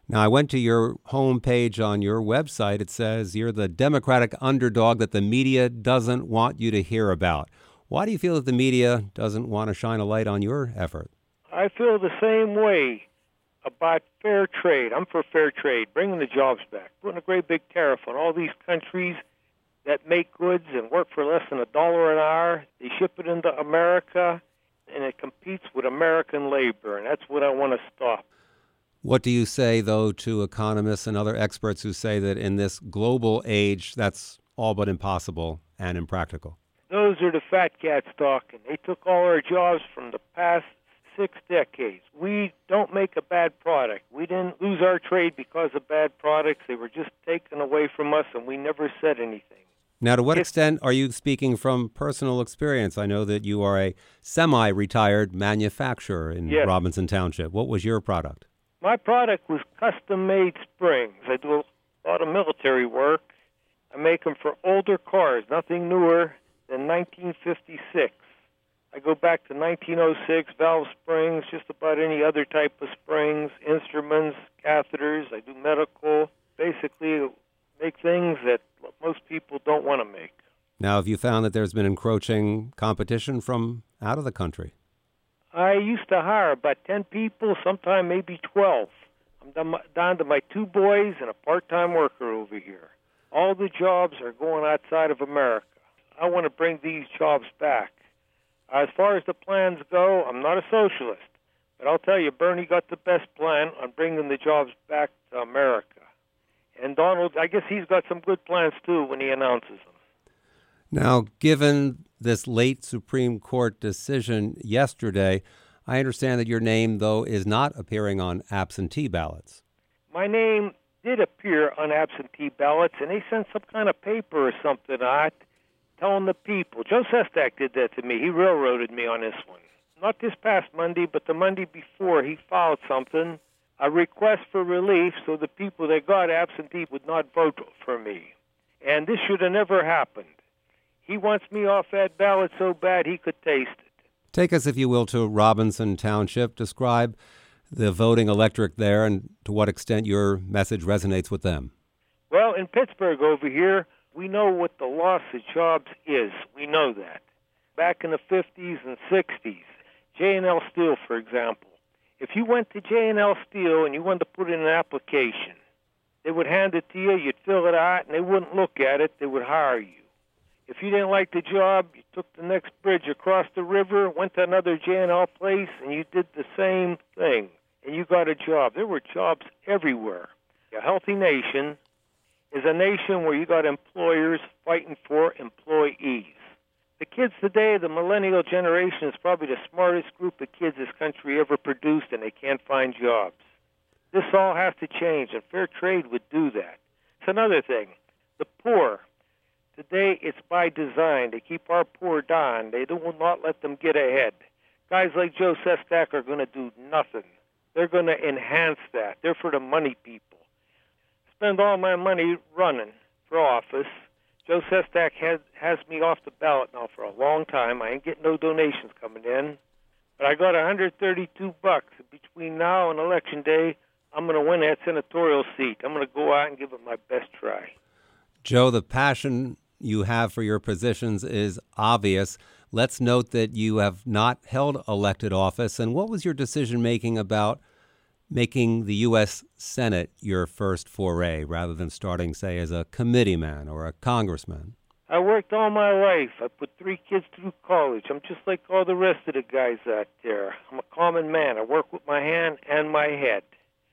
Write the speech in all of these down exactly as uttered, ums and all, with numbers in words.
Now, I went to your homepage on your website. It says you're the Democratic underdog that the media doesn't want you to hear about. Why do you feel that the media doesn't want to shine a light on your effort? I feel the same way about fair trade. I'm for fair trade, bringing the jobs back, putting a great big tariff on all these countries that make goods and work for less than a dollar an hour. They ship it into America, and it competes with American labor, and that's what I want to stop. What do you say, though, to economists and other experts who say that in this global age, that's all but impossible and impractical? Those are the fat cats talking. They took all our jobs from the past six decades. We don't make a bad product. We didn't lose our trade because of bad products. They were just taken away from us, and we never said anything. Now, to what It's, extent are you speaking from personal experience? I know that you are a semi-retired manufacturer in Yes. Robinson Township. What was your product? My product was custom-made springs. I do a lot of military work. I make them for older cars, nothing newer than nineteen fifty-six. I go back to nineteen oh six, valve springs, just about any other type of springs, instruments, catheters. I do medical. Basically, make things that most people don't want to make. Now, have you found that there's been encroaching competition from out of the country? I used to hire about ten people, sometime maybe twelve. I'm down- down to my two boys and a part-time worker over here. All the jobs are going outside of America. I want to bring these jobs back. As far as the plans go, I'm not a socialist, but I'll tell you, Bernie got the best plan on bringing the jobs back to America. And Donald, I guess he's got some good plans, too, when he announces them. Now, given this late Supreme Court decision yesterday, I understand that your name, though, is not appearing on absentee ballots. My name did appear on absentee ballots, and they sent some kind of paper or something out telling the people. Joe Sestak did that to me. He railroaded me on this one. Not this past Monday, but the Monday before, he filed something, a request for relief so the people that got absentee would not vote for me. And this should have never happened. He wants me off that ballot so bad he could taste it. Take us, if you will, to Robinson Township. Describe the voting electorate there and to what extent your message resonates with them. Well, in Pittsburgh over here, we know what the loss of jobs is. We know that. Back in the fifties and sixties, J and L Steel, for example. If you went to J and L Steel and you wanted to put in an application, they would hand it to you, you'd fill it out, and they wouldn't look at it, they would hire you. If you didn't like the job, you took the next bridge across the river, went to another J and L place, and you did the same thing, and you got a job. There were jobs everywhere. A healthy nation is a nation where you got employers fighting for employees. The kids today, the millennial generation, is probably the smartest group of kids this country ever produced, and they can't find jobs. This all has to change, and fair trade would do that. It's another thing. The poor. Today, it's by design. They keep our poor down. They will not let them get ahead. Guys like Joe Sestak are going to do nothing. They're going to enhance that. They're for the money people. Spend all my money running for office. Joe Sestak has, has me off the ballot now for a long time. I ain't getting no donations coming in. But I got one hundred thirty-two bucks. Between now and Election Day, I'm going to win that senatorial seat. I'm going to go out and give it my best try. Joe, the passion you have for your positions is obvious. Let's note that you have not held elected office. And what was your decision-making about making the U S Senate your first foray rather than starting, say, as a committeeman or a congressman? I worked all my life. I put three kids through college. I'm just like all the rest of the guys out there. I'm a common man. I work with my hand and my head.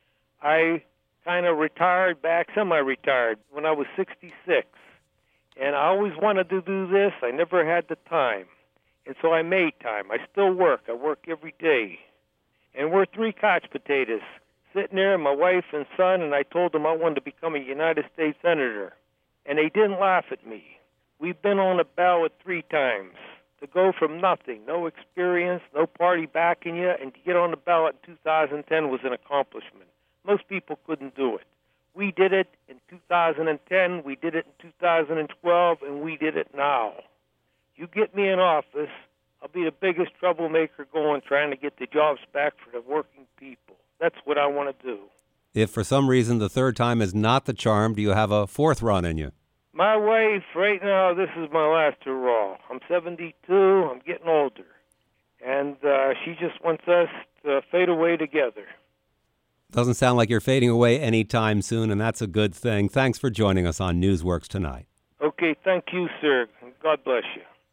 I kind of retired back, semi-retired, when I was sixty-six. And I always wanted to do this. I never had the time. And so I made time. I still work. I work every day. And we're three couch potatoes sitting there, my wife and son, and I told them I wanted to become a United States Senator. And they didn't laugh at me. We've been on the ballot three times. To go from nothing, no experience, no party backing you, and to get on the ballot in two thousand ten was an accomplishment. Most people couldn't do it. We did it in two thousand ten, we did it in two thousand twelve, and we did it now. You get me in office, I'll be the biggest troublemaker going trying to get the jobs back for the working people. That's what I want to do. if for some reason the third time is not the charm, do you have a fourth run in you? My wife, right now, this is my last hurrah. I'm seventy-two. I'm getting older. And uh, she just wants us to fade away together. Doesn't sound like you're fading away anytime soon, and that's a good thing. Thanks for joining us on Newsworks tonight. Okay, thank you, sir. God bless you.